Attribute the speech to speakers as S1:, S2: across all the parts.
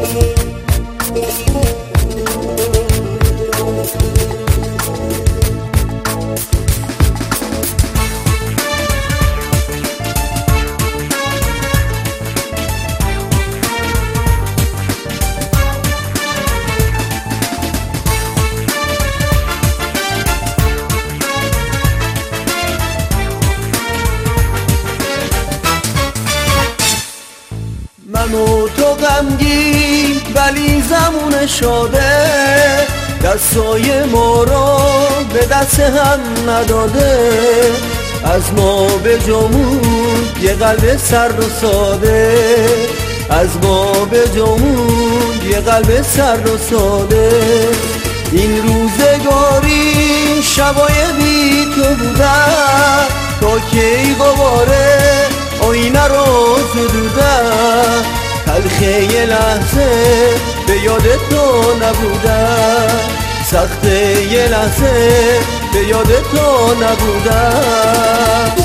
S1: من و تو غمگین ولی زمون شاده، دستای ما رو به دست هم نداده. از ما به جامون یه قلب سرد و ساده، از ما به جامون یه قلب سرد و ساده. این روزگاری شبای بی تو بودن، تا کی غباره آینه رو زدودن. تلخه یه لحظه به یاد تو نبودن، سخت یه لحظه به یاد تو نبودن.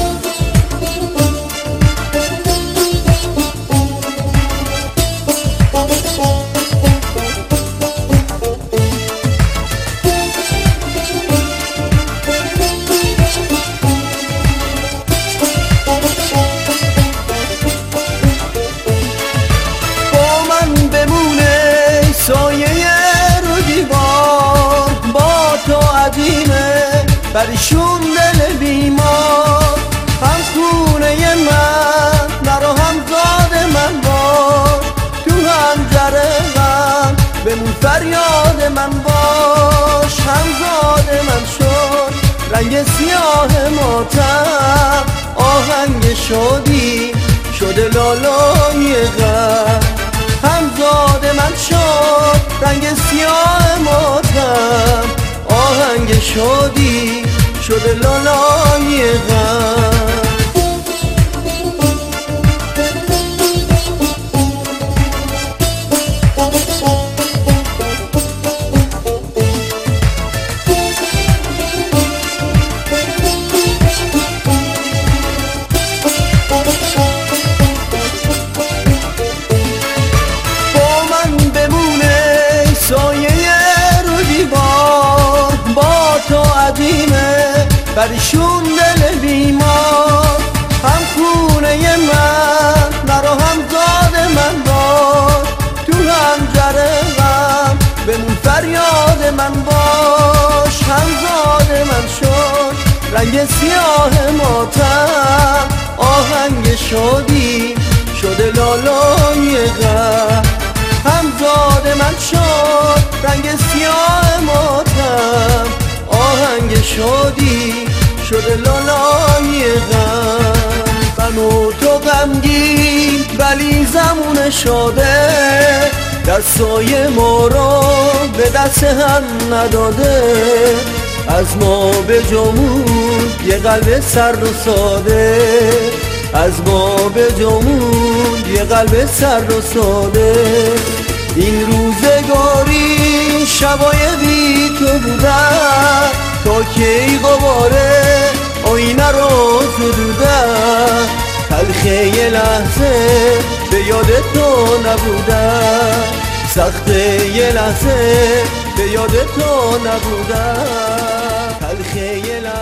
S1: برشون دل بیمار، هم خونه من نرو هم زاد من باش. تو هنجره غم بمون فریاد من باش. هم زاد من شد رنگ سیاه ماتم، آهنگ شادی شده لالای غم. هم زاد من شد رنگ سیاه ماتم، آهنگ شادی شده لالای غم. با من بمونه سایه رو دیوار، با تو عدیمه برشون دل بیمار. هم خونه من نرو هم زاد من باش. تو هنجره غم بمون فریاد من باش. هم زاد من شد رنگ سیاه ماتم، آهنگ شادی شده لالای غم. هم زاد من شد رنگ سیاه ماتم، آهنگ شادی شده لالای غم. من و تو غمگین ولی زمون شاده، دستای ما رو به دست هم نداده. از ما به جامون یه قلب سرد و ساده، از ما به جامون یه قلب سرد و ساده. این روزگاری شبای بی تو بودن، تا کی غباره آینه رو زدودن. تلخه یه لحظه به یاد تو نبودن، سخت یه لحظه به یاد تو نبودن. تلخه یه لحظه